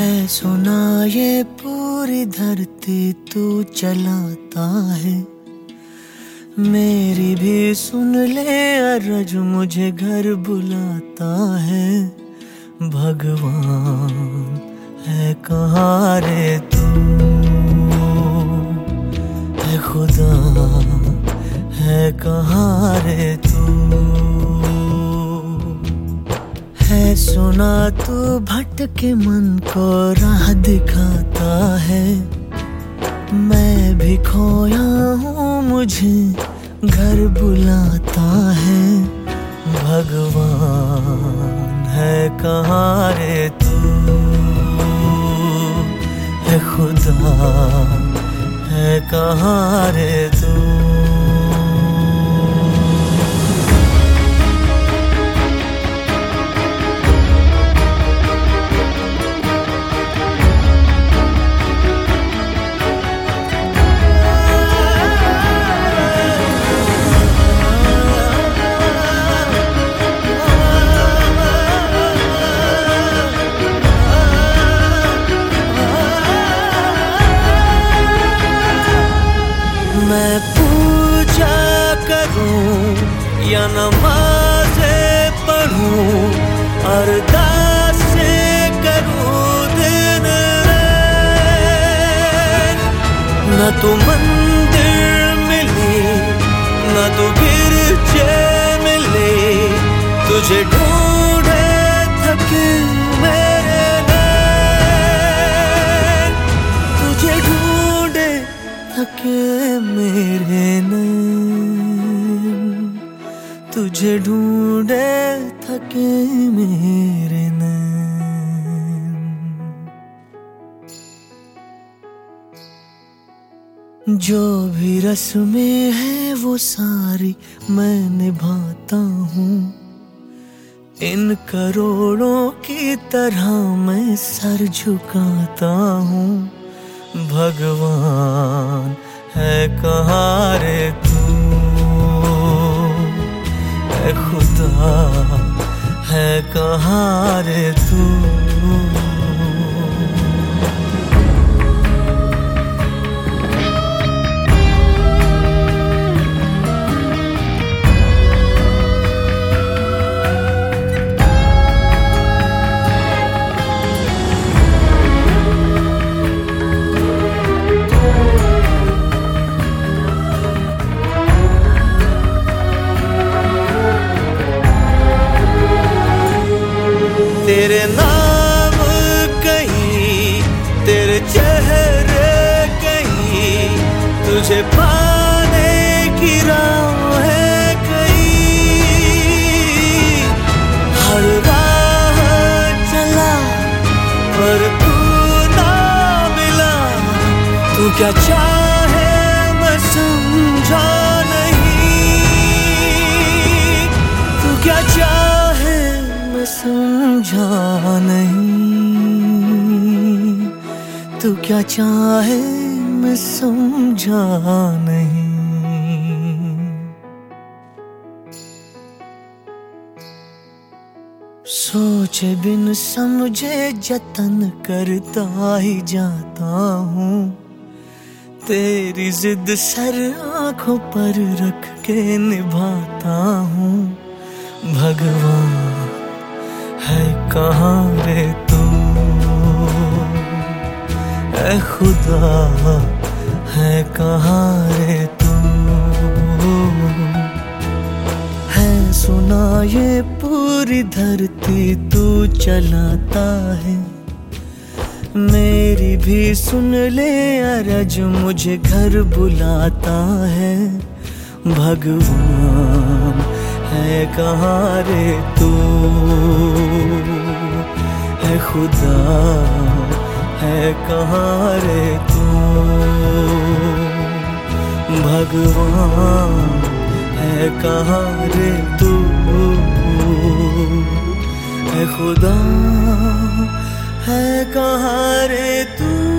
है सुना ये पूरी धरती तू चलाता है, मेरी भी सुन ले अरज मुझे घर बुलाता है। भगवान है कहाँ रे तू, है खुदा है कहाँ रे तू। है सुना तू भटके मन को राह दिखाता है, मैं भी खोया हूँ मुझे घर बुलाता है। भगवान है कहाँ रे तू, है खुदा है कहाँ रे तू। मैं पूजा करूं या नमाज़ें पढ़ूं, अरदासें करूं दिन रात, न तो मंदिर मिले न तो गिरजे मिले, तुझे ढूंढे थके मेरे नैन, तुझे ढूंढे थके मेरे नैन, तुझे ढूंढे थके मेरे नैन। जो भी रस्में हैं वो सारी मैं निभाता हूँ, इन करोड़ों की तरह मैं सर झुकाता हूँ। भगवान है कहाँ रे तू, है खुदा है कहाँ रे तू। तेरे नाम कहीं, तेरे चेहरे कहीं, तुझे पाने की राह है कहीं। हर राह चला पर तू ना मिला, तू क्या चाहे मैं समझा नहीं, तू क्या चाहे मैं समझा नहीं, तू क्या चाहे मैं समझा नहीं। सोचे बिन समझे जतन करता ही जाता हूँ, तेरी जिद सर आंखों पर रख के निभाता हूँ। भगवान है कहाँ रे तू, है खुदा है कहाँ रे तू। है सुना ये पूरी धरती तू चलाता है, मेरी भी सुन ले अरज मुझे घर बुलाता है। भगवान है कहाँ रे तू, है खुदा है कहाँ रे तू। भगवान है कहाँ रे तू, है खुदा है कहाँ रे तू।